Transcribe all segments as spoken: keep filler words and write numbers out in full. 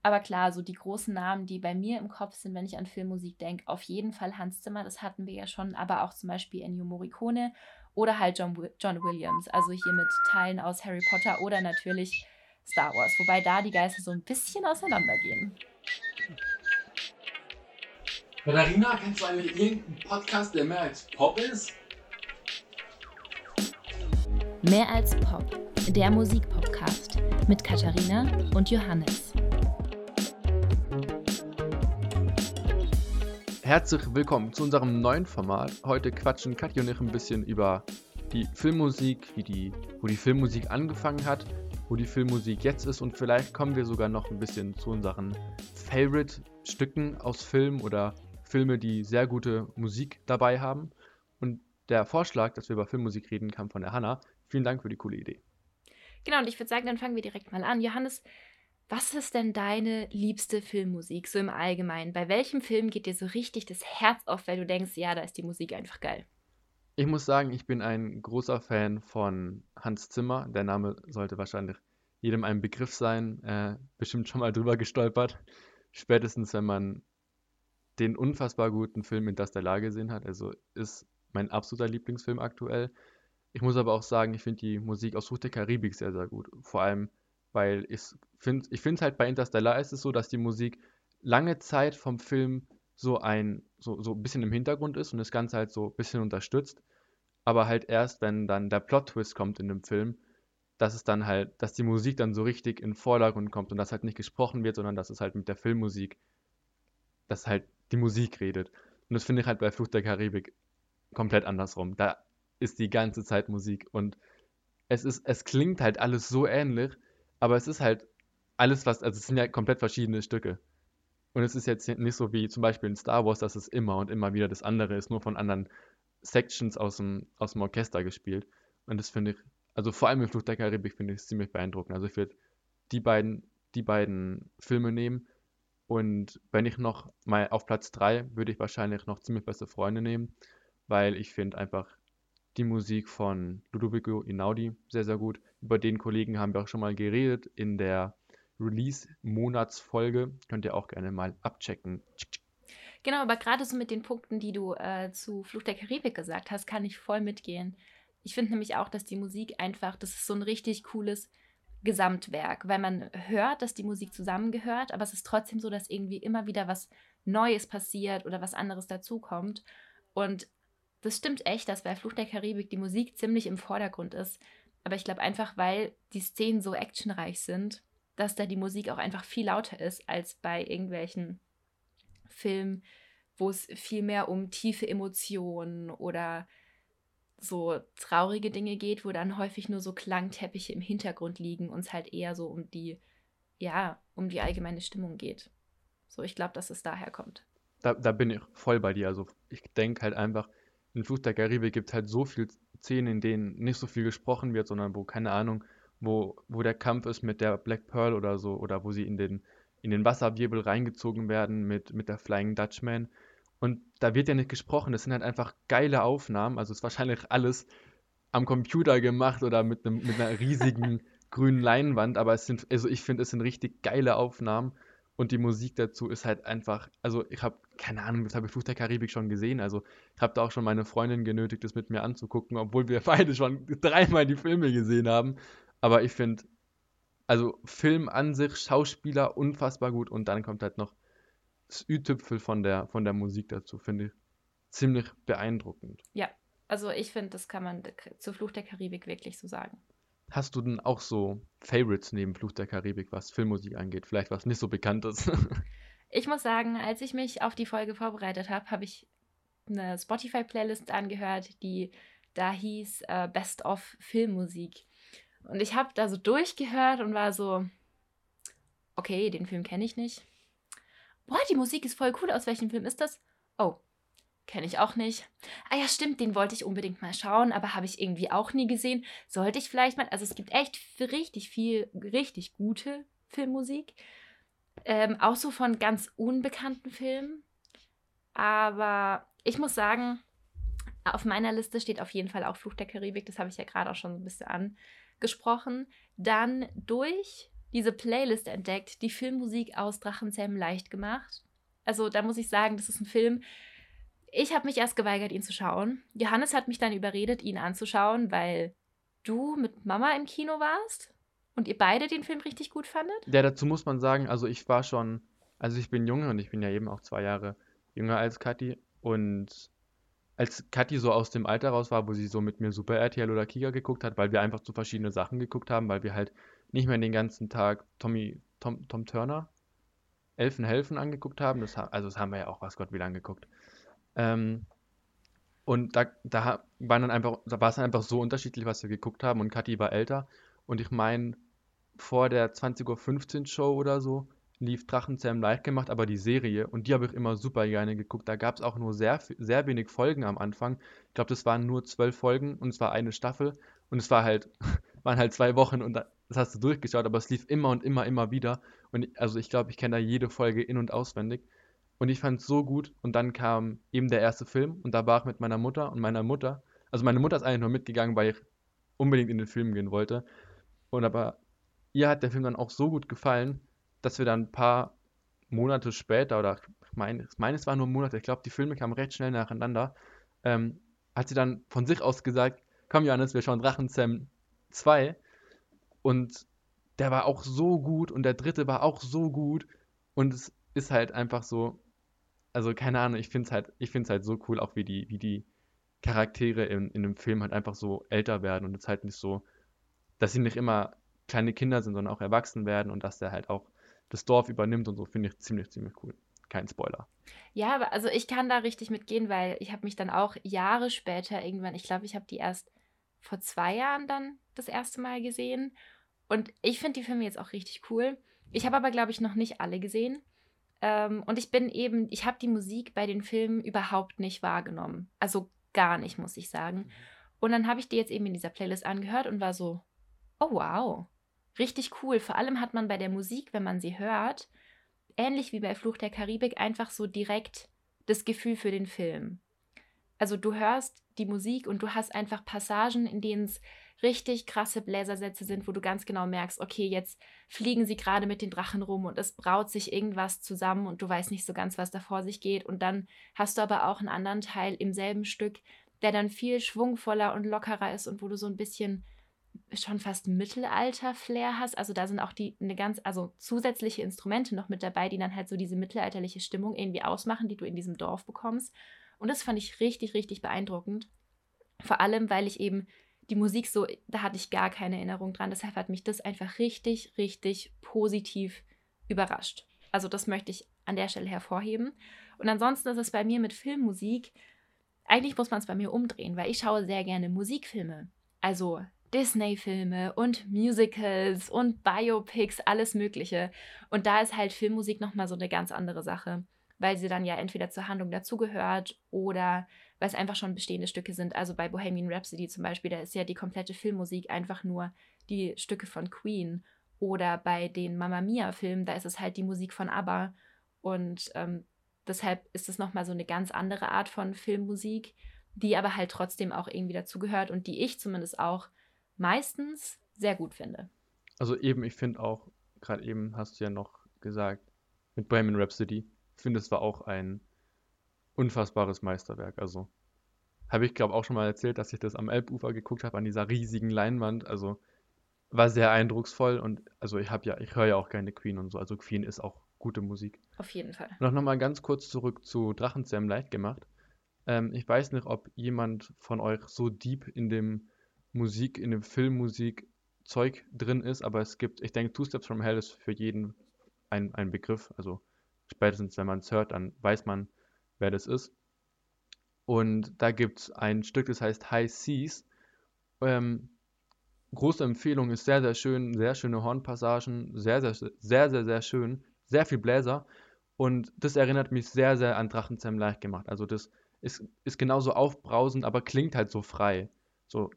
Aber klar, so die großen Namen, die bei mir im Kopf sind, wenn ich an Filmmusik denke, auf jeden Fall Hans Zimmer, das hatten wir ja schon, aber auch zum Beispiel Ennio Morricone oder halt John, Wi- John Williams, also hier mit Teilen aus Harry Potter oder natürlich Star Wars, wobei da die Geister so ein bisschen auseinandergehen. Katharina, kennst du eigentlich irgendeinen Podcast, der mehr als Pop ist? Mehr als Pop, der Musikpodcast mit Katharina und Johannes. Herzlich willkommen zu unserem neuen Format. Heute quatschen Katja und ich ein bisschen über die Filmmusik, wie die, wo die Filmmusik angefangen hat, wo die Filmmusik jetzt ist und vielleicht kommen wir sogar noch ein bisschen zu unseren Favorite-Stücken aus Filmen oder Filme, die sehr gute Musik dabei haben. Und der Vorschlag, dass wir über Filmmusik reden, kam von der Hanna. Vielen Dank für die coole Idee. Genau, und ich würde sagen, dann fangen wir direkt mal an. Johannes, was ist denn deine liebste Filmmusik, so im Allgemeinen? Bei welchem Film geht dir so richtig das Herz auf, weil du denkst, ja, da ist die Musik einfach geil? Ich muss sagen, ich bin ein großer Fan von Hans Zimmer. Der Name sollte wahrscheinlich jedem ein Begriff sein. Äh, bestimmt schon mal drüber gestolpert. Spätestens, wenn man den unfassbar guten Film Interstellar gesehen hat. Also ist mein absoluter Lieblingsfilm aktuell. Ich muss aber auch sagen, ich finde die Musik aus Fluch der Karibik sehr, sehr gut. Vor allem, weil ich finde, ich finde halt bei Interstellar ist es so, dass die Musik lange Zeit vom Film so ein, so, so ein bisschen im Hintergrund ist und das Ganze halt so ein bisschen unterstützt. Aber halt erst, wenn dann der Plot-Twist kommt in dem Film, dass es dann halt, dass die Musik dann so richtig in den Vordergrund kommt und dass halt nicht gesprochen wird, sondern dass es halt mit der Filmmusik, dass halt die Musik redet. Und das finde ich halt bei Fluch der Karibik komplett andersrum. Da ist die ganze Zeit Musik und es ist, es klingt halt alles so ähnlich, aber es ist halt alles, was, also es sind ja komplett verschiedene Stücke. Und es ist jetzt nicht so wie zum Beispiel in Star Wars, dass es immer und immer wieder das andere ist, nur von anderen Sections aus dem, aus dem Orchester gespielt. Und das finde ich, also vor allem im Fluch der Karibik finde ich es ziemlich beeindruckend. Also ich würde die beiden, die beiden Filme nehmen und wenn ich noch mal auf Platz drei würde ich wahrscheinlich noch ziemlich beste Freunde nehmen, weil ich finde einfach die Musik von Ludovico Einaudi sehr, sehr gut. Über den Kollegen haben wir auch schon mal geredet in der Release-Monatsfolge. Könnt ihr auch gerne mal abchecken. Genau, aber gerade so mit den Punkten, die du äh, zu Fluch der Karibik gesagt hast, kann ich voll mitgehen. Ich finde nämlich auch, dass die Musik einfach, das ist so ein richtig cooles Gesamtwerk, weil man hört, dass die Musik zusammengehört, aber es ist trotzdem so, dass irgendwie immer wieder was Neues passiert oder was anderes dazukommt. Und das stimmt echt, dass bei Fluch der Karibik die Musik ziemlich im Vordergrund ist. Aber ich glaube einfach, weil die Szenen so actionreich sind, dass da die Musik auch einfach viel lauter ist als bei irgendwelchen Filmen, wo es viel mehr um tiefe Emotionen oder so traurige Dinge geht, wo dann häufig nur so Klangteppiche im Hintergrund liegen und es halt eher so um die, ja, um die allgemeine Stimmung geht. So, ich glaube, dass es daher kommt. Da, da bin ich voll bei dir. Also ich denke halt einfach, in Fluch der Karibik gibt es halt so viele Szenen, in denen nicht so viel gesprochen wird, sondern wo, keine Ahnung, wo, wo der Kampf ist mit der Black Pearl oder so, oder wo sie in den, in den Wasserwirbel reingezogen werden mit, mit der Flying Dutchman. Und da wird ja nicht gesprochen, das sind halt einfach geile Aufnahmen. Also ist wahrscheinlich alles am Computer gemacht oder mit, einem, mit einer riesigen grünen Leinwand, aber es sind, also ich finde, es sind richtig geile Aufnahmen und die Musik dazu ist halt einfach, also ich habe, keine Ahnung, das habe ich Fluch der Karibik schon gesehen, also ich habe da auch schon meine Freundin genötigt, das mit mir anzugucken, obwohl wir beide schon dreimal die Filme gesehen haben, aber ich finde, also Film an sich, Schauspieler unfassbar gut und dann kommt halt noch das Ü-Tüpfel von der, von der Musik dazu, finde ich ziemlich beeindruckend. Ja, also ich finde, das kann man zu Fluch der Karibik wirklich so sagen. Hast du denn auch so Favorites neben Fluch der Karibik, was Filmmusik angeht? Vielleicht was nicht so bekannt ist? Ich muss sagen, als ich mich auf die Folge vorbereitet habe, habe ich eine Spotify-Playlist angehört, die da hieß äh, Best of Filmmusik. Und ich habe da so durchgehört und war so, okay, den Film kenne ich nicht. Boah, die Musik ist voll cool. Aus welchem Film ist das? Oh, kenne ich auch nicht. Ah ja, stimmt, den wollte ich unbedingt mal schauen, aber habe ich irgendwie auch nie gesehen. Sollte ich vielleicht mal. Also es gibt echt richtig viel, richtig gute Filmmusik. Ähm, auch so von ganz unbekannten Filmen. Aber ich muss sagen, auf meiner Liste steht auf jeden Fall auch Fluch der Karibik. Das habe ich ja gerade auch schon so ein bisschen angesprochen. Dann durch diese Playlist entdeckt, die Filmmusik aus Drachenzähmen leicht gemacht. Also da muss ich sagen, das ist ein Film, ich habe mich erst geweigert, ihn zu schauen. Johannes hat mich dann überredet, ihn anzuschauen, weil du mit Mama im Kino warst und ihr beide den Film richtig gut fandet. Ja, dazu muss man sagen, also ich war schon, also ich bin Junge und ich bin ja eben auch zwei Jahre jünger als Kathi. Und als Kathi so aus dem Alter raus war, wo sie so mit mir Super R T L oder Kika geguckt hat, weil wir einfach so verschiedene Sachen geguckt haben, weil wir halt nicht mehr den ganzen Tag Tommy, Tom, Tom Turner, Elfen helfen angeguckt haben. Das, ha- also das haben wir ja auch, was Gott wie lange geguckt. Ähm, und da, da waren dann einfach, da war es dann einfach so unterschiedlich, was wir geguckt haben. Und Kathi war älter. Und ich meine, vor der zwanzig Uhr fünfzehn Show oder so lief Drachenzähmen live gemacht, aber die Serie, und die habe ich immer super gerne geguckt. Da gab es auch nur sehr, fi- sehr wenig Folgen am Anfang. Ich glaube, das waren nur zwölf Folgen und es war eine Staffel. Und es war halt, waren halt zwei Wochen und da, das hast du durchgeschaut, aber es lief immer und immer, immer wieder. Und ich, also ich glaube, ich kenne da jede Folge in- und auswendig. Und ich fand es so gut. Und dann kam eben der erste Film und da war ich mit meiner Mutter und meiner Mutter. Also meine Mutter ist eigentlich nur mitgegangen, weil ich unbedingt in den Film gehen wollte. Und aber ihr hat der Film dann auch so gut gefallen, dass wir dann ein paar Monate später, oder ich meine, ich meine, es waren nur Monate, ich glaube, die Filme kamen recht schnell nacheinander, ähm, hat sie dann von sich aus gesagt, komm Johannes, wir schauen Drachenzähmen zwei. Und der war auch so gut und der dritte war auch so gut. Und es ist halt einfach so, also keine Ahnung, ich finde es halt, ich finde es halt so cool, auch wie die, wie die Charaktere in, in dem Film halt einfach so älter werden und es halt nicht so, dass sie nicht immer kleine Kinder sind, sondern auch erwachsen werden und dass der halt auch das Dorf übernimmt und so, finde ich ziemlich, ziemlich cool. Kein Spoiler. Ja, aber also ich kann da richtig mitgehen, weil ich habe mich dann auch Jahre später irgendwann, ich glaube, ich habe die erst vor zwei Jahren dann das erste Mal gesehen. Und ich finde die Filme jetzt auch richtig cool. Ich habe aber, glaube ich, noch nicht alle gesehen. Ähm, und ich bin eben, ich habe die Musik bei den Filmen überhaupt nicht wahrgenommen. Also gar nicht, muss ich sagen. Und dann habe ich die jetzt eben in dieser Playlist angehört und war so, oh wow, richtig cool. Vor allem hat man bei der Musik, wenn man sie hört, ähnlich wie bei Fluch der Karibik, einfach so direkt das Gefühl für den Film. Also du hörst die Musik und du hast einfach Passagen, in denen es richtig krasse Bläsersätze sind, wo du ganz genau merkst, okay, jetzt fliegen sie gerade mit den Drachen rum und es braut sich irgendwas zusammen und du weißt nicht so ganz, was da vor sich geht. Und dann hast du aber auch einen anderen Teil im selben Stück, der dann viel schwungvoller und lockerer ist und wo du so ein bisschen schon fast Mittelalter-Flair hast. Also da sind auch die eine ganz, also zusätzliche Instrumente noch mit dabei, die dann halt so diese mittelalterliche Stimmung irgendwie ausmachen, die du in diesem Dorf bekommst. Und das fand ich richtig, richtig beeindruckend. Vor allem, weil ich eben die Musik so, da hatte ich gar keine Erinnerung dran. Deshalb hat mich das einfach richtig, richtig positiv überrascht. Also das möchte ich an der Stelle hervorheben. Und ansonsten ist es bei mir mit Filmmusik, eigentlich muss man es bei mir umdrehen, weil ich schaue sehr gerne Musikfilme. Also Disney-Filme und Musicals und Biopics, alles Mögliche. Und da ist halt Filmmusik nochmal so eine ganz andere Sache, weil sie dann ja entweder zur Handlung dazugehört oder weil es einfach schon bestehende Stücke sind. Also bei Bohemian Rhapsody zum Beispiel, da ist ja die komplette Filmmusik einfach nur die Stücke von Queen. Oder bei den Mamma Mia-Filmen, da ist es halt die Musik von ABBA. Und ähm, deshalb ist es nochmal so eine ganz andere Art von Filmmusik, die aber halt trotzdem auch irgendwie dazugehört und die ich zumindest auch meistens sehr gut finde. Also eben, ich finde auch, gerade eben hast du ja noch gesagt, mit Bohemian Rhapsody, ich finde, es war auch ein unfassbares Meisterwerk. Also habe ich, glaube auch schon mal erzählt, dass ich das am Elbufer geguckt habe, an dieser riesigen Leinwand. Also war sehr eindrucksvoll und also ich habe ja, ich höre ja auch gerne Queen und so. Also Queen ist auch gute Musik. Auf jeden Fall. Und auch nochmal ganz kurz zurück zu Drachenzähmen leicht gemacht. Ähm, ich weiß nicht, ob jemand von euch so deep in dem Musik, in dem Filmmusik Zeug drin ist, aber es gibt, ich denke, Two Steps from Hell ist für jeden ein, ein Begriff. Also spätestens, wenn man es hört, dann weiß man, wer das ist. Und da gibt es ein Stück, das heißt High Seas. Ähm, große Empfehlung, ist sehr, sehr schön, sehr schöne Hornpassagen, sehr, sehr, sehr, sehr, sehr schön, sehr viel Bläser. Und das erinnert mich sehr, sehr an Drachenzähmen leicht gemacht. Also das ist, ist genauso aufbrausend, aber klingt halt so frei. So.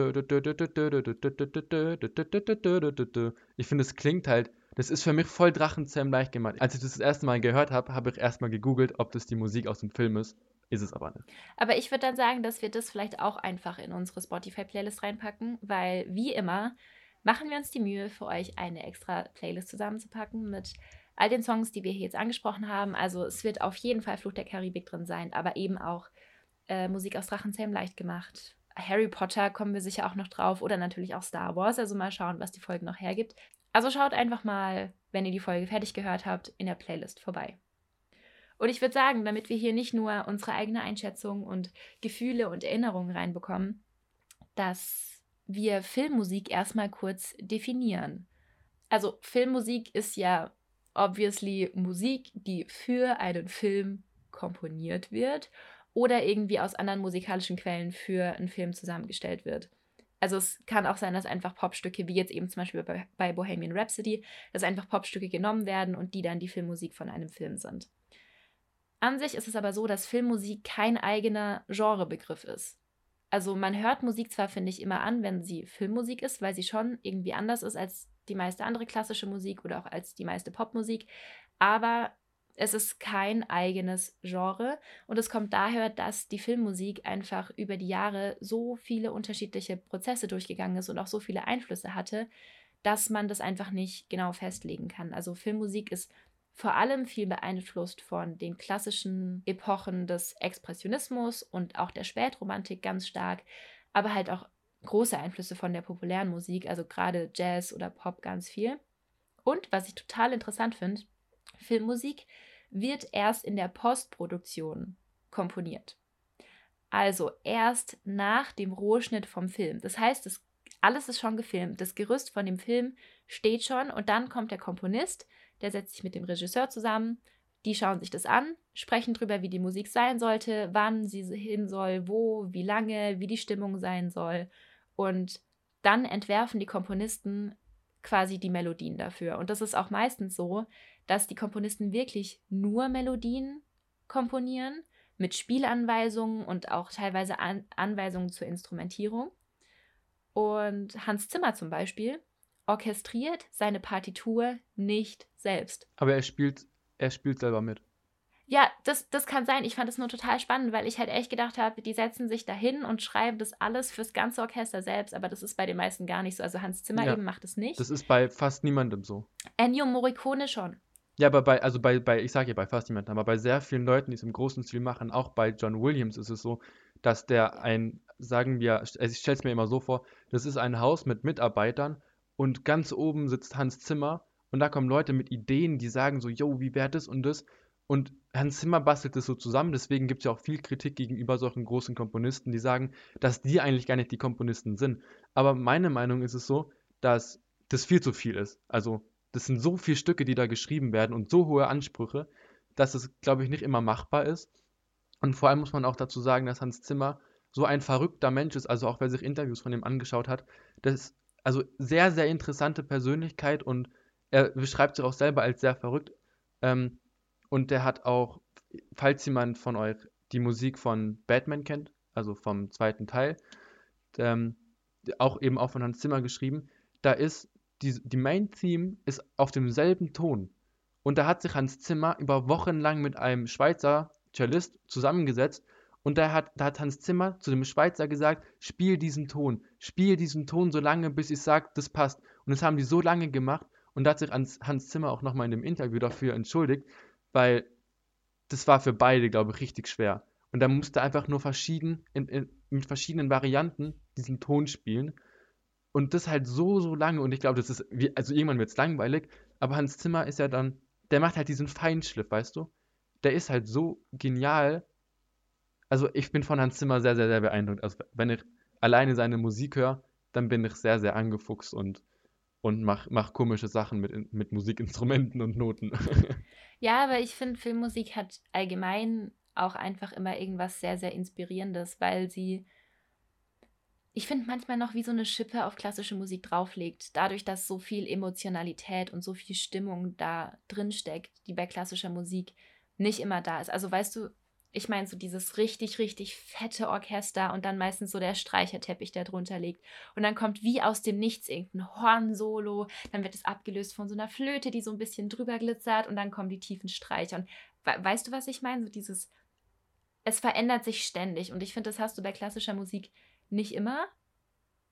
Ich finde, es klingt halt, das ist für mich voll Drachenzähmen leicht gemacht. Als ich das das erste Mal gehört habe, habe ich erstmal gegoogelt, ob das die Musik aus dem Film ist. Ist es aber nicht. Aber ich würde dann sagen, dass wir das vielleicht auch einfach in unsere Spotify-Playlist reinpacken, weil wie immer machen wir uns die Mühe, für euch eine extra Playlist zusammenzupacken mit all den Songs, die wir hier jetzt angesprochen haben. Also es wird auf jeden Fall Fluch der Karibik drin sein, aber eben auch äh, Musik aus Drachenzähmen leicht gemacht. Harry Potter kommen wir sicher auch noch drauf oder natürlich auch Star Wars. Also mal schauen, was die Folge noch hergibt. Also schaut einfach mal, wenn ihr die Folge fertig gehört habt, in der Playlist vorbei. Und ich würde sagen, damit wir hier nicht nur unsere eigene Einschätzung und Gefühle und Erinnerungen reinbekommen, dass wir Filmmusik erstmal kurz definieren. Also Filmmusik ist ja obviously Musik, die für einen Film komponiert wird oder irgendwie aus anderen musikalischen Quellen für einen Film zusammengestellt wird. Also es kann auch sein, dass einfach Popstücke, wie jetzt eben zum Beispiel bei, bei Bohemian Rhapsody, dass einfach Popstücke genommen werden und die dann die Filmmusik von einem Film sind. An sich ist es aber so, dass Filmmusik kein eigener Genrebegriff ist. Also man hört Musik zwar, finde ich, immer an, wenn sie Filmmusik ist, weil sie schon irgendwie anders ist als die meiste andere klassische Musik oder auch als die meiste Popmusik, aber es ist kein eigenes Genre und es kommt daher, dass die Filmmusik einfach über die Jahre so viele unterschiedliche Prozesse durchgegangen ist und auch so viele Einflüsse hatte, dass man das einfach nicht genau festlegen kann. Also Filmmusik ist vor allem viel beeinflusst von den klassischen Epochen des Expressionismus und auch der Spätromantik ganz stark, aber halt auch große Einflüsse von der populären Musik, also gerade Jazz oder Pop ganz viel. Und was ich total interessant finde, Filmmusik wird erst in der Postproduktion komponiert. Also erst nach dem Rohschnitt vom Film. Das heißt, das, alles ist schon gefilmt. Das Gerüst von dem Film steht schon und dann kommt der Komponist, der setzt sich mit dem Regisseur zusammen, die schauen sich das an, sprechen darüber, wie die Musik sein sollte, wann sie hin soll, wo, wie lange, wie die Stimmung sein soll. Und dann entwerfen die Komponisten quasi die Melodien dafür. Und das ist auch meistens so, dass die Komponisten wirklich nur Melodien komponieren, mit Spielanweisungen und auch teilweise An- Anweisungen zur Instrumentierung. Und Hans Zimmer zum Beispiel orchestriert seine Partitur nicht selbst. Aber er spielt, er spielt selber mit. Ja, das, das kann sein. Ich fand es nur total spannend, weil ich halt echt gedacht habe, die setzen sich dahin und schreiben das alles fürs ganze Orchester selbst, aber das ist bei den meisten gar nicht so. Also Hans Zimmer Ja, eben macht es nicht. das ist bei fast niemandem so. Ennio Morricone schon. Ja, aber bei, also bei, bei, ich sage ja bei fast niemandem, aber bei sehr vielen Leuten, die es im großen Stil machen, auch bei John Williams ist es so, dass der ein, sagen wir, also ich stelle es mir immer so vor, das ist ein Haus mit Mitarbeitern und ganz oben sitzt Hans Zimmer und da kommen Leute mit Ideen, die sagen so, yo, wie wäre das und das? Und Hans Zimmer bastelt das so zusammen, deswegen gibt es ja auch viel Kritik gegenüber solchen großen Komponisten, die sagen, dass die eigentlich gar nicht die Komponisten sind. Aber meine Meinung ist es so, dass das viel zu viel ist. Also das sind so viele Stücke, die da geschrieben werden und so hohe Ansprüche, dass es, glaube ich, nicht immer machbar ist. Und vor allem muss man auch dazu sagen, dass Hans Zimmer so ein verrückter Mensch ist, also auch wer sich Interviews von ihm angeschaut hat, das ist also sehr, sehr interessante Persönlichkeit und er beschreibt sich auch selber als sehr verrückt. Ähm, und der hat auch, falls jemand von euch die Musik von Batman kennt, also vom zweiten Teil, ähm, auch eben auch von Hans Zimmer geschrieben, da ist die, die Main-Theme ist auf demselben Ton. Und da hat sich Hans Zimmer über Wochen lang mit einem Schweizer Cellist zusammengesetzt und da hat, da hat Hans Zimmer zu dem Schweizer gesagt, spiel diesen Ton, spiel diesen Ton so lange, bis ich sage, das passt. Und das haben die so lange gemacht und da hat sich Hans, Hans Zimmer auch nochmal in dem Interview dafür entschuldigt, weil das war für beide, glaube ich, richtig schwer. Und da musste einfach nur verschieden, in, in, mit verschiedenen Varianten diesen Ton spielen. Und das halt so, so lange. Und ich glaube, das ist, wie, also irgendwann wird es langweilig. Aber Hans Zimmer ist ja dann, der macht halt diesen Feinschliff, weißt du? Der ist halt so genial. Also ich bin von Hans Zimmer sehr, sehr, sehr beeindruckt. Also wenn ich alleine seine Musik höre, dann bin ich sehr, sehr angefuchst und, und mach, mach komische Sachen mit, mit Musikinstrumenten und Noten. Ja, aber ich finde, Filmmusik hat allgemein auch einfach immer irgendwas sehr, sehr Inspirierendes, weil sie, ich finde, manchmal noch wie so eine Schippe auf klassische Musik drauflegt. Dadurch, dass so viel Emotionalität und so viel Stimmung da drin steckt, die bei klassischer Musik nicht immer da ist. Also weißt du, ich meine so dieses richtig, richtig fette Orchester und dann meistens so der Streicherteppich, der drunter liegt. Und dann kommt wie aus dem Nichts irgendein Hornsolo, dann wird es abgelöst von so einer Flöte, die so ein bisschen drüber glitzert und dann kommen die tiefen Streicher. Und we- weißt du, was ich meine? So dieses, es verändert sich ständig und ich finde, das hast du bei klassischer Musik nicht immer.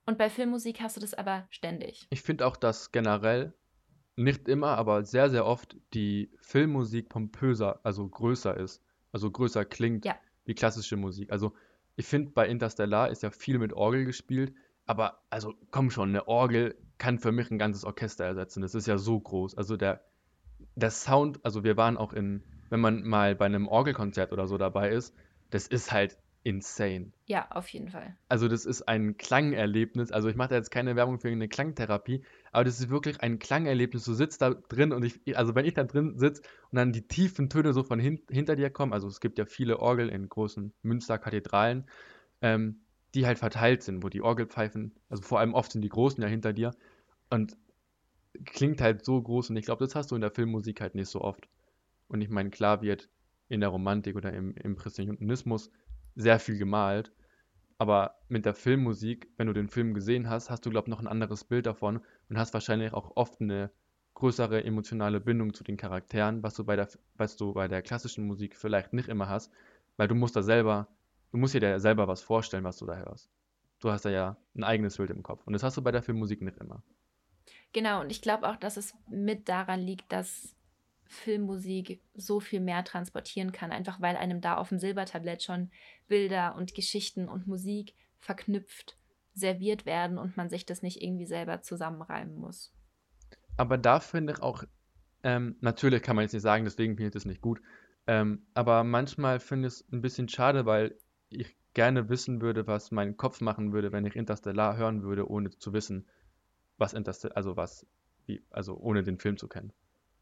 Und bei Filmmusik hast du das aber ständig. Ich finde auch, dass generell, nicht immer, aber sehr, sehr oft die Filmmusik pompöser, also größer ist, also größer klingt Ja, wie klassische Musik. Also ich finde, bei Interstellar ist ja viel mit Orgel gespielt, aber also komm schon, eine Orgel kann für mich ein ganzes Orchester ersetzen. Das ist ja so groß. Also der, der Sound, also wir waren auch in, wenn man mal bei einem Orgelkonzert oder so dabei ist, das ist halt insane. ja, auf jeden Fall. Also das ist ein Klangerlebnis. Also ich mache da jetzt keine Werbung für eine Klangtherapie, aber das ist wirklich ein Klangerlebnis. Du sitzt da drin und ich, also wenn ich da drin sitze und dann die tiefen Töne so von hin, hinter dir kommen, also es gibt ja viele Orgel in großen Münsterkathedralen, ähm, die halt verteilt sind, wo die Orgelpfeifen, also vor allem oft sind die großen ja hinter dir und klingt halt so groß und ich glaube, das hast du in der Filmmusik halt nicht so oft. Und ich meine, klar wird in der Romantik oder im Impressionismus sehr viel gemalt, aber mit der Filmmusik, wenn du den Film gesehen hast, hast du, glaube ich, noch ein anderes Bild davon und hast wahrscheinlich auch oft eine größere emotionale Bindung zu den Charakteren, was du bei der, was du bei der klassischen Musik vielleicht nicht immer hast, weil du musst da selber, du musst dir da selber was vorstellen, was du da hörst. Du hast da ja ein eigenes Bild im Kopf und das hast du bei der Filmmusik nicht immer. Genau, und ich glaube auch, dass es mit daran liegt, dass Filmmusik so viel mehr transportieren kann, einfach weil einem da auf dem Silbertablett schon Bilder und Geschichten und Musik verknüpft serviert werden und man sich das nicht irgendwie selber zusammenreimen muss. Aber da finde ich auch, ähm, natürlich kann man jetzt nicht sagen, deswegen finde ich das nicht gut, ähm, aber manchmal finde ich es ein bisschen schade, weil ich gerne wissen würde, was mein Kopf machen würde, wenn ich Interstellar hören würde, ohne zu wissen, was Interstellar, also was, wie, also ohne den Film zu kennen.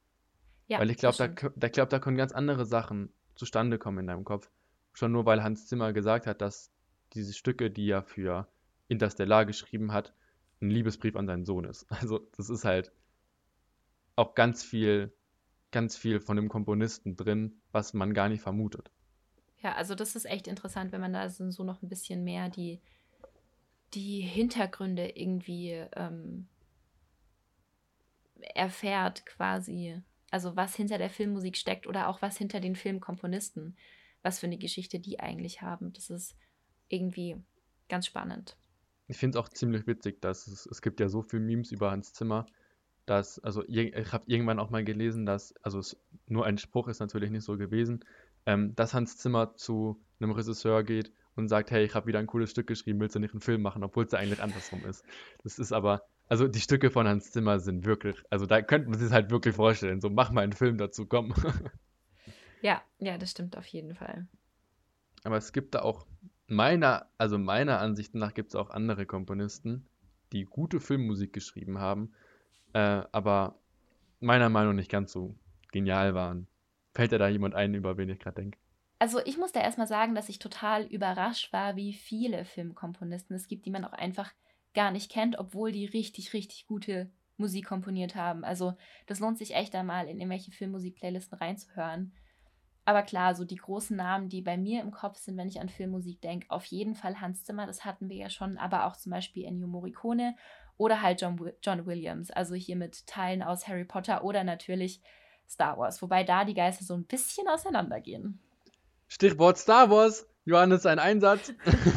Ja, Weil ich glaube, das da, stimmt. kö- da, glaub, da können ganz andere Sachen zustande kommen in deinem Kopf. Schon nur, weil Hans Zimmer gesagt hat, dass diese Stücke, die er für Interstellar geschrieben hat, ein Liebesbrief an seinen Sohn ist. Also das ist halt auch ganz viel, ganz viel von dem Komponisten drin, was man gar nicht vermutet. Ja, also das ist echt interessant, wenn man da so so noch ein bisschen mehr die, die Hintergründe irgendwie ähm, erfährt quasi. Also was hinter der Filmmusik steckt oder auch was hinter den Filmkomponisten, was für eine Geschichte die eigentlich haben. Das ist irgendwie ganz spannend. Ich finde es auch ziemlich witzig, dass es, es gibt ja so viele Memes über Hans Zimmer, dass, also ir- ich habe irgendwann auch mal gelesen, dass, also es, nur ein Spruch ist natürlich nicht so gewesen, ähm, dass Hans Zimmer zu einem Regisseur geht und sagt, hey, ich habe wieder ein cooles Stück geschrieben, willst du nicht einen Film machen, obwohl es ja eigentlich andersrum ist. Das ist aber, also die Stücke von Hans Zimmer sind wirklich, also da könnte man sich halt wirklich vorstellen, so mach mal einen Film dazu, komm. Ja, ja, das stimmt auf jeden Fall. Aber es gibt da auch, meiner, also meiner Ansicht nach gibt es auch andere Komponisten, die gute Filmmusik geschrieben haben, äh, aber meiner Meinung nach nicht ganz so genial waren. Fällt dir da jemand ein, über wen ich gerade denke? Also ich muss da erstmal sagen, dass ich total überrascht war, wie viele Filmkomponisten es gibt, die man auch einfach gar nicht kennt, obwohl die richtig, richtig gute Musik komponiert haben. Also das lohnt sich echt einmal in irgendwelche Filmmusik-Playlisten reinzuhören. Aber klar, so die großen Namen, die bei mir im Kopf sind, wenn ich an Filmmusik denke, auf jeden Fall Hans Zimmer, das hatten wir ja schon, aber auch zum Beispiel Ennio Morricone oder halt John, Wi- John Williams, also hier mit Teilen aus Harry Potter oder natürlich Star Wars, wobei da die Geister so ein bisschen auseinandergehen. Stichwort Star Wars, Johannes, ein Einsatz.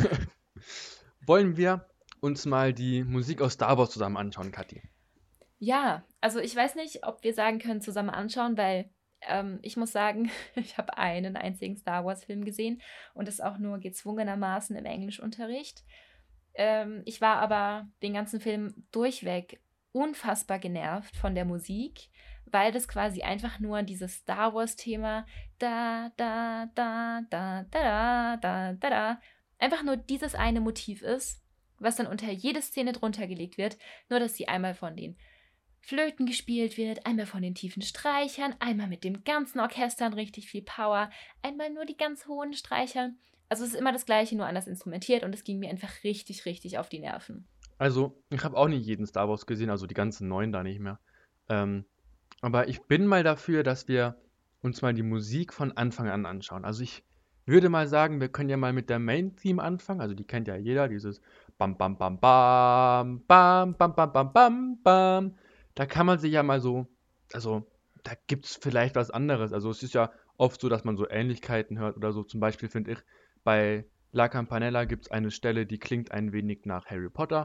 Wollen wir uns mal die Musik aus Star Wars zusammen anschauen, Kathi? Ja, also ich weiß nicht, ob wir sagen können, zusammen anschauen, weil ähm, ich muss sagen, ich habe einen einzigen Star Wars-Film gesehen und das auch nur gezwungenermaßen im Englischunterricht. Ähm, ich war aber den ganzen Film durchweg unfassbar genervt von der Musik, weil das quasi einfach nur dieses Star Wars-Thema da, da, da, da, da, da, da, da, da, einfach nur dieses eine Motiv ist, was dann unter jede Szene drunter gelegt wird, nur dass sie einmal von den Flöten gespielt wird, einmal von den tiefen Streichern, einmal mit dem ganzen Orchester und richtig viel Power, einmal nur die ganz hohen Streicher. Also es ist immer das Gleiche, nur anders instrumentiert und es ging mir einfach richtig, richtig auf die Nerven. Also, ich habe auch nicht jeden Star Wars gesehen, also die ganzen neuen da nicht mehr. Ähm, aber ich bin mal dafür, dass wir uns mal die Musik von Anfang an anschauen. Also ich würde mal sagen, wir können ja mal mit der Main-Theme anfangen. Also die kennt ja jeder, dieses Bam Bam Bam Bam Bam Bam Bam Bam Bam Bam. Da kann man sich ja mal so, also da gibt es vielleicht was anderes. Also es ist ja oft so, dass man so Ähnlichkeiten hört oder so. Zum Beispiel finde ich, bei La Campanella gibt es eine Stelle, die klingt ein wenig nach Harry Potter.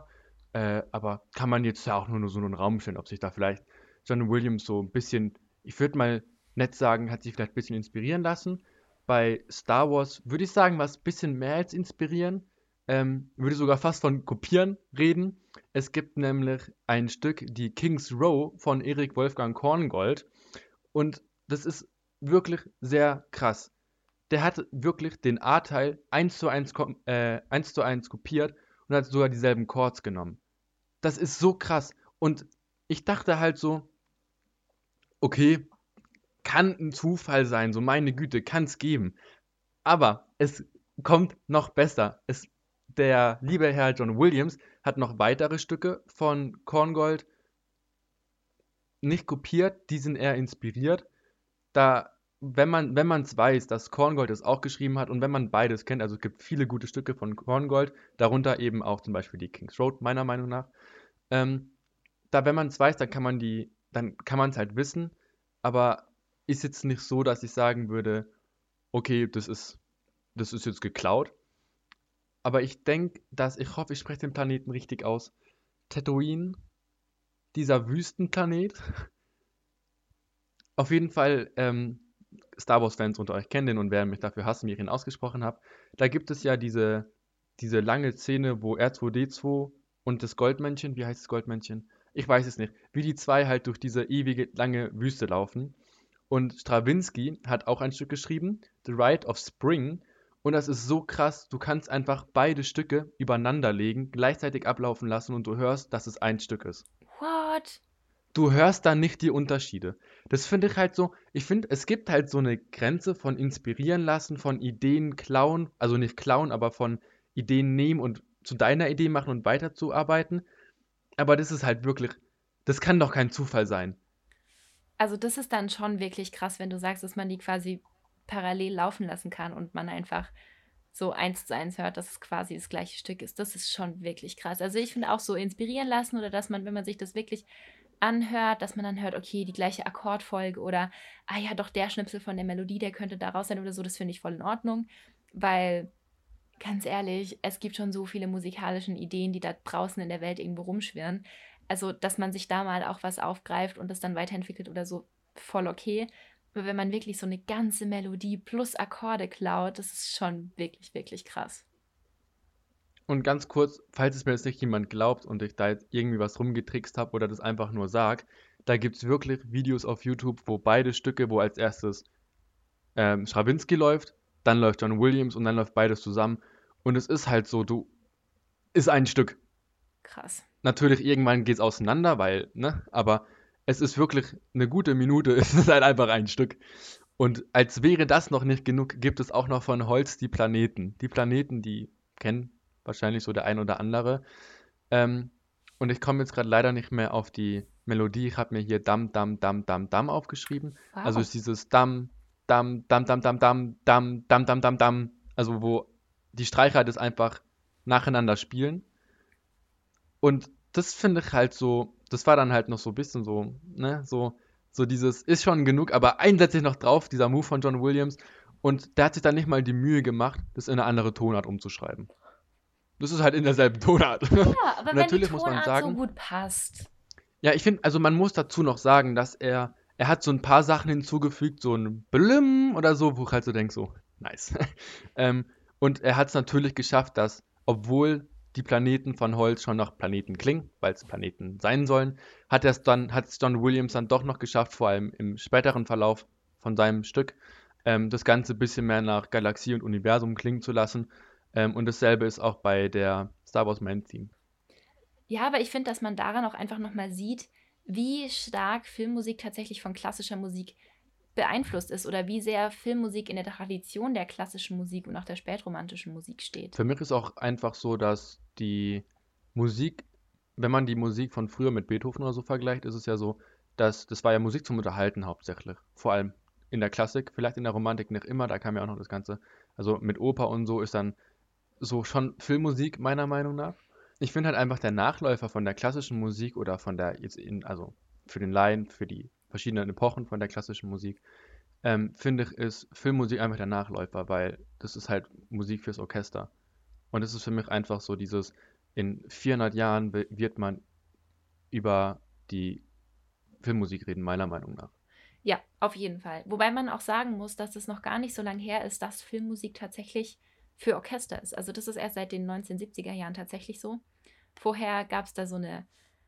Äh, aber kann man jetzt ja auch nur, nur so in den Raum stellen, ob sich da vielleicht John Williams so ein bisschen, ich würde mal nett sagen, hat sich vielleicht ein bisschen inspirieren lassen. Bei Star Wars würde ich sagen, war es ein bisschen mehr als inspirieren. Ähm, würde sogar fast von kopieren reden. Es gibt nämlich ein Stück, die King's Row von Erik Wolfgang Korngold. Und das ist wirklich sehr krass. Der hat wirklich den A-Teil eins zu eins, kom- äh, eins zu eins kopiert und hat sogar dieselben Chords genommen. Das ist so krass. Und ich dachte halt so, okay, kann ein Zufall sein, so meine Güte, kann es geben. Aber es kommt noch besser. Es, der liebe Herr John Williams hat noch weitere Stücke von Korngold nicht kopiert, die sind eher inspiriert. Da, wenn man wenn man es weiß, dass Korngold es auch geschrieben hat und wenn man beides kennt, also es gibt viele gute Stücke von Korngold, darunter eben auch zum Beispiel die King's Road, meiner Meinung nach. Ähm, da, wenn man es weiß, dann kann man die, dann kann man es halt wissen, aber ist jetzt nicht so, dass ich sagen würde, okay, das ist, das ist jetzt geklaut. Aber ich denke, dass, ich hoffe, ich spreche den Planeten richtig aus. Tatooine, dieser Wüstenplanet. Auf jeden Fall, ähm, Star Wars-Fans unter euch kennen den und werden mich dafür hassen, wie ich ihn ausgesprochen habe. Da gibt es ja diese, diese lange Szene, wo R zwei D zwei und das Goldmännchen, wie heißt das Goldmännchen? Ich weiß es nicht. Wie die zwei halt durch diese ewige lange Wüste laufen. Und Stravinsky hat auch ein Stück geschrieben, The Rite of Spring. Und das ist so krass, du kannst einfach beide Stücke übereinander legen, gleichzeitig ablaufen lassen und du hörst, dass es ein Stück ist. What? Du hörst da nicht die Unterschiede. Das finde ich halt so, ich finde, es gibt halt so eine Grenze von inspirieren lassen, von Ideen klauen, also nicht klauen, aber von Ideen nehmen und zu deiner Idee machen und weiterzuarbeiten. Aber das ist halt wirklich, das kann doch kein Zufall sein. Also das ist dann schon wirklich krass, wenn du sagst, dass man die quasi parallel laufen lassen kann und man einfach so eins zu eins hört, dass es quasi das gleiche Stück ist. Das ist schon wirklich krass. Also ich finde auch so inspirieren lassen oder dass man, wenn man sich das wirklich anhört, dass man dann hört, okay, die gleiche Akkordfolge oder, ah ja, doch der Schnipsel von der Melodie, der könnte da raus sein oder so, das finde ich voll in Ordnung, weil ganz ehrlich, es gibt schon so viele musikalische Ideen, die da draußen in der Welt irgendwo rumschwirren. Also, dass man sich da mal auch was aufgreift und das dann weiterentwickelt oder so, voll okay. Aber wenn man wirklich so eine ganze Melodie plus Akkorde klaut, das ist schon wirklich, wirklich krass. Und ganz kurz, falls es mir jetzt nicht jemand glaubt und ich da jetzt irgendwie was rumgetrickst habe oder das einfach nur sag, da gibt es wirklich Videos auf YouTube, wo beide Stücke, wo als erstes ähm, Stravinsky läuft, dann läuft John Williams und dann läuft beides zusammen. Und es ist halt so, du, ist ein Stück. Krass. Natürlich, irgendwann geht es auseinander, weil, ne, aber es ist wirklich eine gute Minute, es ist halt einfach ein Stück. Und als wäre das noch nicht genug, gibt es auch noch von Holz die Planeten. Die Planeten, die kennen wahrscheinlich so der ein oder andere. Ähm, und ich komme jetzt gerade leider nicht mehr auf die Melodie. Ich habe mir hier Dam, Dam, Dam, Dam, Dam aufgeschrieben. Also Wow. ist dieses Dam, Dam, Dam, Dam, Dam, Dam, Dam, Dam, Dam, Dam, Dam. Also wo die Streicher das einfach nacheinander spielen. Und das finde ich halt so, das war dann halt noch so ein bisschen so, ne, so, so dieses, ist schon genug, aber einen setze ich noch drauf, dieser Move von John Williams. Und der hat sich dann nicht mal die Mühe gemacht, das in eine andere Tonart umzuschreiben. Das ist halt in derselben Tonart. Ja, Und aber wenn die natürlich muss man Tonart so sagen, gut passt. ja, ich finde, also man muss dazu noch sagen, dass er, er hat so ein paar Sachen hinzugefügt, so ein Blim oder so, wo ich halt so denke, so, nice. ähm, und er hat es natürlich geschafft, dass, obwohl die Planeten von Holz schon nach Planeten klingen, weil es Planeten sein sollen, hat er es dann, hat es John Williams dann doch noch geschafft, vor allem im späteren Verlauf von seinem Stück, ähm, das Ganze ein bisschen mehr nach Galaxie und Universum klingen zu lassen. Ähm, und dasselbe ist auch bei der Star Wars Main Theme. Ja, aber ich finde, dass man daran auch einfach nochmal sieht, wie stark Filmmusik tatsächlich von klassischer Musik beeinflusst ist oder wie sehr Filmmusik in der Tradition der klassischen Musik und auch der spätromantischen Musik steht. Für mich ist auch einfach so, dass die Musik, wenn man die Musik von früher mit Beethoven oder so vergleicht, ist es ja so, dass das war ja Musik zum Unterhalten hauptsächlich. Vor allem in der Klassik, vielleicht in der Romantik nicht immer, da kam ja auch noch das Ganze. Also mit Oper und so ist dann so schon Filmmusik meiner Meinung nach. Ich finde halt einfach der Nachläufer von der klassischen Musik oder von der jetzt in, also für den Laien, für die verschiedenen Epochen von der klassischen Musik, ähm, finde ich, ist Filmmusik einfach der Nachläufer, weil das ist halt Musik fürs Orchester. Und es ist für mich einfach so dieses, in vierhundert Jahren be- wird man über die Filmmusik reden, meiner Meinung nach. Ja, auf jeden Fall. Wobei man auch sagen muss, dass es noch gar nicht so lange her ist, dass Filmmusik tatsächlich für Orchester ist. Also das ist erst seit den neunzehnhundertsiebziger Jahren tatsächlich so. Vorher gab es da so eine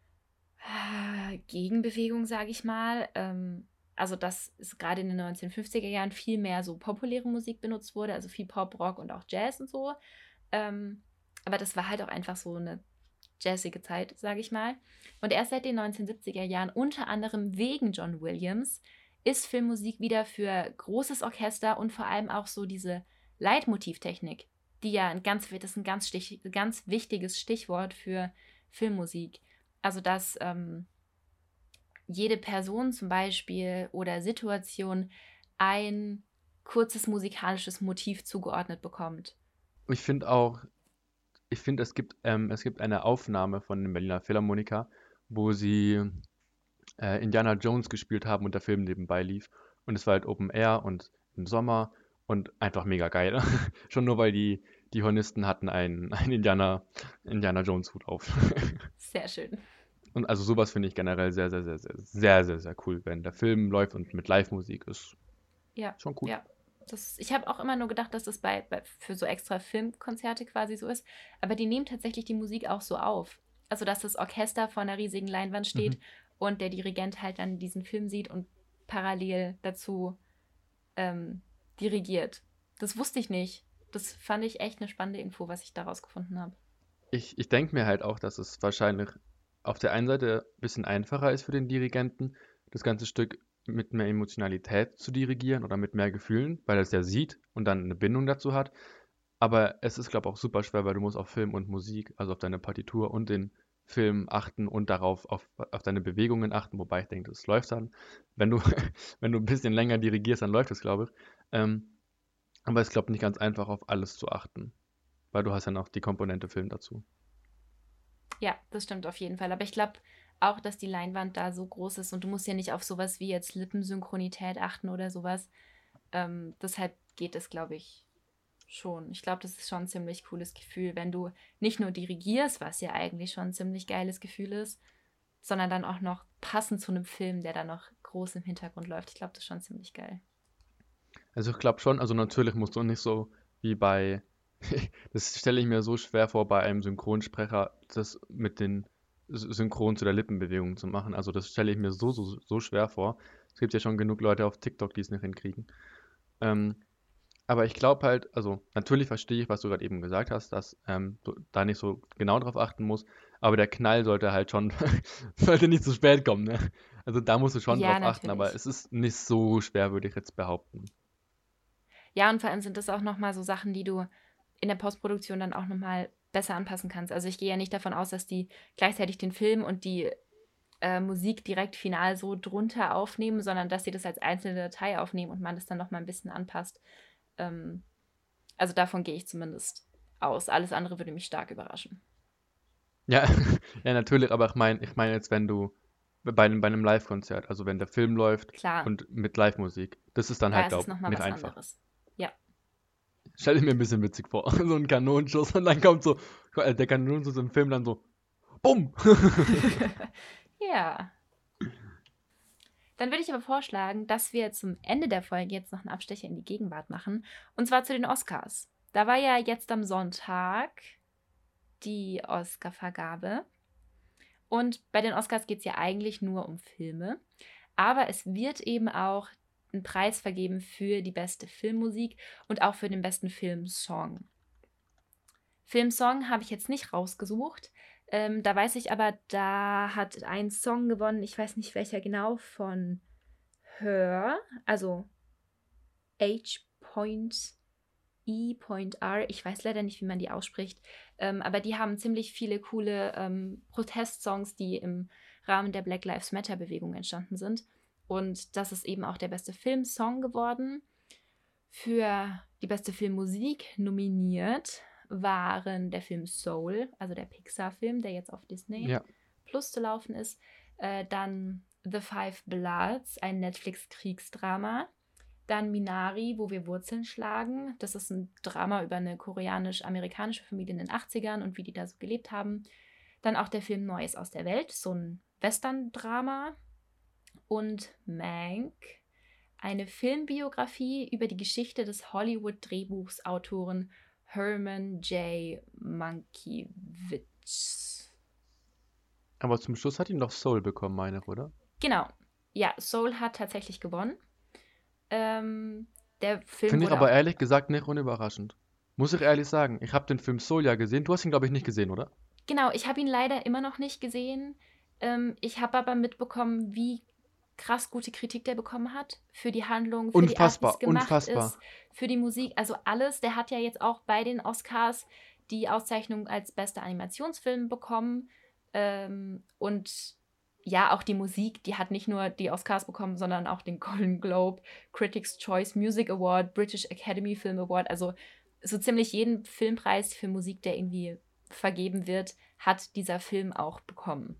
äh, Gegenbewegung, sage ich mal. Ähm, also dass es gerade in den neunzehnhundertfünfziger Jahren viel mehr so populäre Musik benutzt wurde, also viel Pop, Rock und auch Jazz und so. Ähm, aber das war halt auch einfach so eine jazzige Zeit, sage ich mal. Und erst seit den neunzehnhundertsiebziger Jahren, unter anderem wegen John Williams, ist Filmmusik wieder für großes Orchester und vor allem auch so diese Leitmotivtechnik, die ja ein ganz, das ist ein ganz, stich, ganz wichtiges Stichwort für Filmmusik. Also, dass ähm, jede Person zum Beispiel oder Situation ein kurzes musikalisches Motiv zugeordnet bekommt. Ich finde auch, ich finde, es gibt, ähm, es gibt eine Aufnahme von den Berliner Philharmoniker, wo sie äh, Indiana Jones gespielt haben und der Film nebenbei lief. Und es war halt Open Air und im Sommer und einfach mega geil. Schon nur, weil die, die Hornisten hatten einen, einen Indiana, Indiana Jones Hut auf. Sehr schön. Und also sowas finde ich generell sehr, sehr, sehr, sehr, sehr, sehr, sehr cool, wenn der Film läuft und mit Live-Musik ist Ja, schon cool. ja. Das, ich habe auch immer nur gedacht, dass das bei, bei für so extra Filmkonzerte quasi so ist. Aber die nehmen tatsächlich die Musik auch so auf. Also, dass das Orchester vor einer riesigen Leinwand steht Mhm. und der Dirigent halt dann diesen Film sieht und parallel dazu ähm, dirigiert. Das wusste ich nicht. Das fand ich echt eine spannende Info, was ich daraus gefunden habe. Ich, ich denke mir halt auch, dass es wahrscheinlich auf der einen Seite ein bisschen einfacher ist für den Dirigenten, das ganze Stück mit mehr Emotionalität zu dirigieren oder mit mehr Gefühlen, weil er es ja sieht und dann eine Bindung dazu hat. Aber es ist, glaube ich, auch super schwer, weil du musst auf Film und Musik, also auf deine Partitur und den Film achten und darauf auf, auf deine Bewegungen achten, wobei ich denke, das läuft dann. Wenn du, wenn du ein bisschen länger dirigierst, dann läuft es, glaube ich. Ähm, aber es ist, glaube ich, nicht ganz einfach, auf alles zu achten, weil du hast ja noch die Komponente Film dazu. Ja, das stimmt auf jeden Fall. Aber ich glaube auch, dass die Leinwand da so groß ist und du musst ja nicht auf sowas wie jetzt Lippensynchronität achten oder sowas. Ähm, deshalb geht es, glaube ich, schon. Ich glaube, das ist schon ein ziemlich cooles Gefühl, wenn du nicht nur dirigierst, was ja eigentlich schon ein ziemlich geiles Gefühl ist, sondern dann auch noch passend zu einem Film, der dann noch groß im Hintergrund läuft. Ich glaube, das ist schon ziemlich geil. Also ich glaube schon, also natürlich musst du nicht so wie bei, das stelle ich mir so schwer vor, bei einem Synchronsprecher das mit den Sy- Synchron zu der Lippenbewegung zu machen. Also das stelle ich mir so, so, so schwer vor. Es gibt ja schon genug Leute auf TikTok, die es nicht hinkriegen. Ähm, aber ich glaube halt, also natürlich verstehe ich, was du gerade eben gesagt hast, dass ähm, du da nicht so genau drauf achten musst, aber der Knall sollte halt schon, sollte nicht zu spät kommen, ne? Also da musst du schon Ja, drauf achten, aber natürlich. es ist nicht so schwer, würde ich jetzt behaupten. Ja, und vor allem sind das auch nochmal so Sachen, die du in der Postproduktion dann auch nochmal besser anpassen kannst. Also ich gehe ja nicht davon aus, dass die gleichzeitig den Film und die äh, Musik direkt final so drunter aufnehmen, sondern dass sie das als einzelne Datei aufnehmen und man das dann nochmal ein bisschen anpasst. Ähm, also davon gehe ich zumindest aus. Alles andere würde mich stark überraschen. Ja, ja, natürlich, aber ich meine, ich meine jetzt, wenn du bei einem, bei einem Live-Konzert, also wenn der Film läuft Klar, und mit Live-Musik, das ist dann da halt, ist es glaube ich, nochmal nicht was einfach. anderes. Ja. Stell dir mir ein bisschen witzig vor, so ein Kanonenschuss und dann kommt so, äh, der Kanonenschuss im Film dann so, bumm! Ja. Dann würde ich aber vorschlagen, dass wir zum Ende der Folge jetzt noch einen Abstecher in die Gegenwart machen. Und zwar zu den Oscars. Da war ja jetzt am Sonntag die Oscarvergabe. Und bei den Oscars geht es ja eigentlich nur um Filme. Aber es wird eben auch ein Preis vergeben für die beste Filmmusik und auch für den besten Filmsong. Filmsong habe ich jetzt nicht rausgesucht. Ähm, da weiß ich aber, da hat ein Song gewonnen, ich weiß nicht welcher genau, von Her, also H.E.R. Ich weiß leider nicht, wie man die ausspricht, ähm, aber die haben ziemlich viele coole ähm, Protestsongs, die im Rahmen der Black Lives Matter-Bewegung entstanden sind. Und das ist eben auch der beste Filmsong geworden. Für die beste Filmmusik nominiert waren der Film Soul, also der Pixar-Film, der jetzt auf Disney Ja, Plus zu laufen ist. Äh, dann The Five Bloods, ein Netflix-Kriegsdrama. Dann Minari, wo wir Wurzeln schlagen. Das ist ein Drama über eine koreanisch-amerikanische Familie in den achtzigern und wie die da so gelebt haben. Dann auch der Film Neues aus der Welt, so ein Western-Drama. Und Mank, eine Filmbiografie über die Geschichte des Hollywood-Drehbuchsautoren Herman J. Mankiewicz. Aber zum Schluss hat ihn doch Soul bekommen, meine ich, oder? Genau. Ja, Soul hat tatsächlich gewonnen. Ähm, der Film Finde ich wurde aber auch... ehrlich gesagt nicht unüberraschend. Muss ich ehrlich sagen. Ich habe den Film Soul ja gesehen. Du hast ihn, glaube ich, nicht gesehen, oder? Genau, ich habe ihn leider immer noch nicht gesehen. Ähm, ich habe aber mitbekommen, wie krass gute Kritik der bekommen hat. Für die Handlung, für die Art, wie es Unfassbar, gemacht ist, unfassbar. für die Musik, also alles. Der hat ja jetzt auch bei den Oscars die Auszeichnung als bester Animationsfilm bekommen. Ähm, und ja, auch die Musik, die hat nicht nur die Oscars bekommen, sondern auch den Golden Globe, Critics' Choice Music Award, British Academy Film Award. Also so ziemlich jeden Filmpreis für Musik, der irgendwie vergeben wird, hat dieser Film auch bekommen.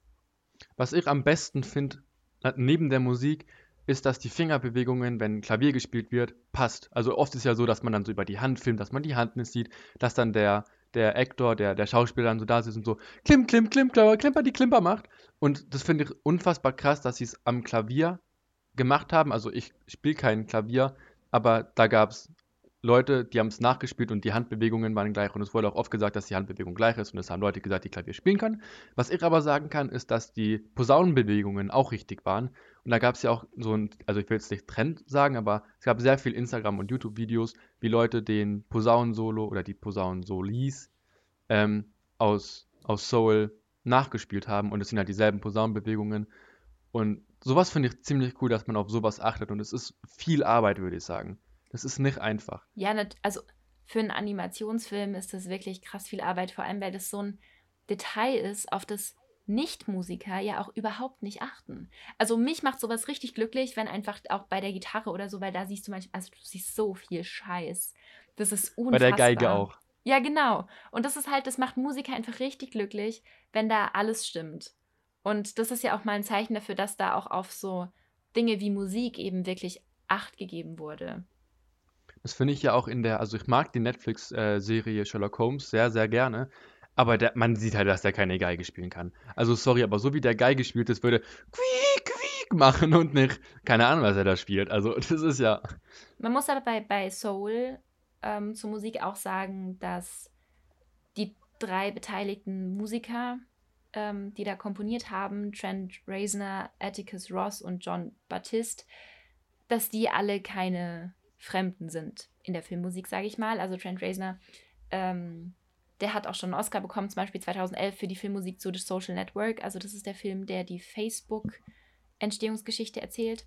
Was ich am besten finde, neben der Musik, ist, dass die Fingerbewegungen, wenn Klavier gespielt wird, passt. Also oft ist ja so, dass man dann so über die Hand filmt, dass man die Hand nicht sieht, dass dann der, der Actor, der, der Schauspieler dann so da sitzt und so klim, klim, klim, klimper, klimper, die Klimper macht. Und das finde ich unfassbar krass, dass sie es am Klavier gemacht haben. Also ich spiele kein Klavier, aber da gab es Leute, die haben es nachgespielt und die Handbewegungen waren gleich. Und es wurde auch oft gesagt, dass die Handbewegung gleich ist. Und es haben Leute gesagt, die Klavier spielen können. Was ich aber sagen kann, ist, dass die Posaunenbewegungen auch richtig waren. Und da gab es ja auch so ein, also ich will jetzt nicht Trend sagen, aber es gab sehr viel Instagram- und YouTube-Videos, wie Leute den Posaunensolo oder die Posaunensolis ähm, aus, aus Soul nachgespielt haben. Und es sind halt dieselben Posaunenbewegungen. Und sowas finde ich ziemlich cool, dass man auf sowas achtet. Und es ist viel Arbeit, würde ich sagen. Das ist nicht einfach. Ja, nat- also für einen Animationsfilm ist das wirklich krass viel Arbeit, vor allem weil das so ein Detail ist, auf das Nicht-Musiker ja auch überhaupt nicht achten. Also mich macht sowas richtig glücklich, wenn einfach auch bei der Gitarre oder so, weil da siehst du manchmal, also du siehst so viel Scheiß. Das ist Bei der Geige unfassbar. auch. Ja, genau. Und das ist halt, das macht Musiker einfach richtig glücklich, wenn da alles stimmt. Und das ist ja auch mal ein Zeichen dafür, dass da auch auf so Dinge wie Musik eben wirklich Acht gegeben wurde. Das finde ich ja auch in der, also ich mag die Netflix-Serie Sherlock Holmes sehr, sehr gerne. Aber der, man sieht halt, dass der keine Geige spielen kann. Also sorry, aber so wie der Geige spielt, das würde quiek, quiek machen und nicht, keine Ahnung, was er da spielt. Also das ist ja, Man muss aber bei, bei Soul ähm, zur Musik auch sagen, dass die drei beteiligten Musiker, ähm, die da komponiert haben, Trent Reznor, Atticus Ross und John Baptiste, dass die alle keine Fremden sind in der Filmmusik, sage ich mal. Also Trent Reznor, ähm, der hat auch schon einen Oscar bekommen, zum Beispiel zweitausendelf für die Filmmusik zu The Social Network. Also das ist der Film, der die Facebook-Entstehungsgeschichte erzählt.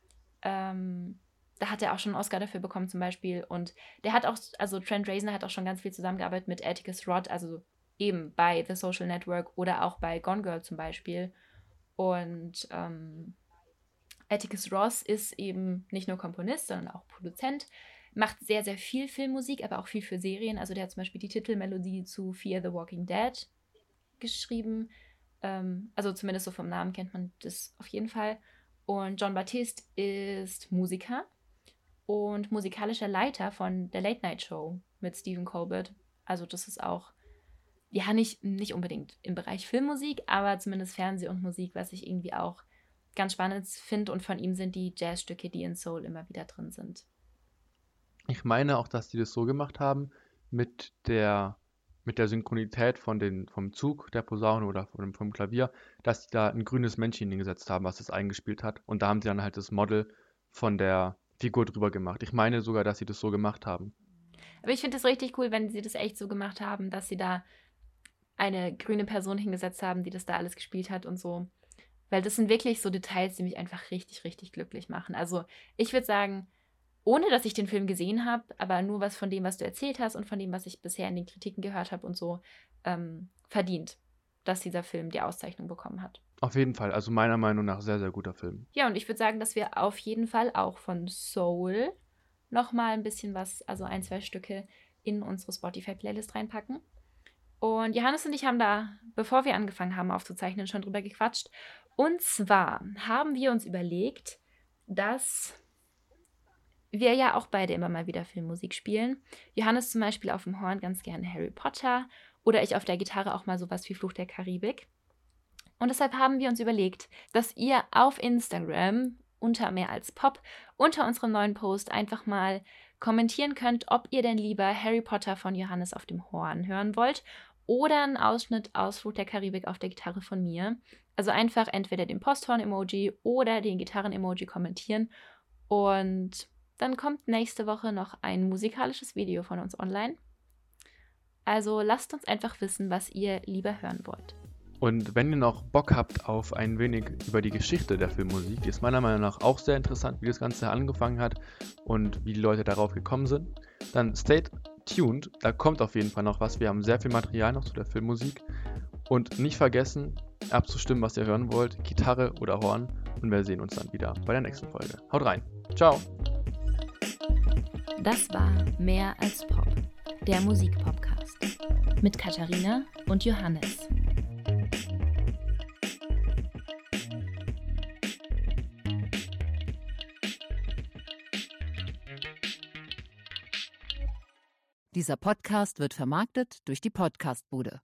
Ähm, da hat er auch schon einen Oscar dafür bekommen zum Beispiel. Und der hat auch, also Trent Reznor hat auch schon ganz viel zusammengearbeitet mit Atticus Ross, also eben bei The Social Network oder auch bei Gone Girl zum Beispiel. Und ähm, Atticus Ross ist eben nicht nur Komponist, sondern auch Produzent, macht sehr, sehr viel Filmmusik, aber auch viel für Serien. Also der hat zum Beispiel die Titelmelodie zu Fear the Walking Dead geschrieben. Ähm, also zumindest so vom Namen kennt man das auf jeden Fall. Und John Baptiste ist Musiker und musikalischer Leiter von der Late Night Show mit Stephen Colbert. Also das ist auch, ja, nicht, nicht unbedingt im Bereich Filmmusik, aber zumindest Fernseh und Musik, was ich irgendwie auch ganz spannend finde. Und von ihm sind die Jazzstücke, die in Soul immer wieder drin sind. ich meine auch, dass die das so gemacht haben mit der, mit der Synchronität von den, vom Zug der Posaune oder vom, vom Klavier, dass die da ein grünes Männchen hingesetzt haben, was das eingespielt hat. Und da haben sie dann halt das Model von der Figur drüber gemacht. Ich meine sogar, dass sie das so gemacht haben. Aber ich finde es richtig cool, wenn sie das echt so gemacht haben, dass sie da eine grüne Person hingesetzt haben, die das da alles gespielt hat und so. Weil das sind wirklich so Details, die mich einfach richtig, richtig glücklich machen. Also ich würde sagen, ohne dass ich den Film gesehen habe, aber nur was von dem, was du erzählt hast und von dem, was ich bisher in den Kritiken gehört habe und so, ähm, verdient, dass dieser Film die Auszeichnung bekommen hat. Auf jeden Fall, also meiner Meinung nach sehr, sehr guter Film. Ja, und ich würde sagen, dass wir auf jeden Fall auch von Soul nochmal ein bisschen was, also ein, zwei Stücke in unsere Spotify-Playlist reinpacken. Und Johannes und ich haben da, bevor wir angefangen haben aufzuzeichnen, schon drüber gequatscht. Und zwar haben wir uns überlegt, dass wir ja auch beide immer mal wieder Filmmusik spielen. Johannes zum Beispiel auf dem Horn ganz gerne Harry Potter oder ich auf der Gitarre auch mal sowas wie Fluch der Karibik. Und deshalb haben wir uns überlegt, dass ihr auf Instagram unter mehr als Pop unter unserem neuen Post einfach mal kommentieren könnt, ob ihr denn lieber Harry Potter von Johannes auf dem Horn hören wollt oder einen Ausschnitt aus Fluch der Karibik auf der Gitarre von mir. Also einfach entweder den Posthorn-Emoji oder den Gitarren-Emoji kommentieren. Und dann kommt nächste Woche noch ein musikalisches Video von uns online. Also lasst uns einfach wissen, was ihr lieber hören wollt. Und wenn ihr noch Bock habt auf ein wenig über die Geschichte der Filmmusik, die ist meiner Meinung nach auch sehr interessant, wie das Ganze angefangen hat und wie die Leute darauf gekommen sind, dann stay tuned, da kommt auf jeden Fall noch was. Wir haben sehr viel Material noch zu der Filmmusik. Und nicht vergessen, abzustimmen, was ihr hören wollt, Gitarre oder Horn. Und wir sehen uns dann wieder bei der nächsten Folge. Haut rein. Ciao. Das war Mehr als Pop, der Musikpodcast mit Katharina und Johannes. Dieser Podcast wird vermarktet durch die Podcastbude.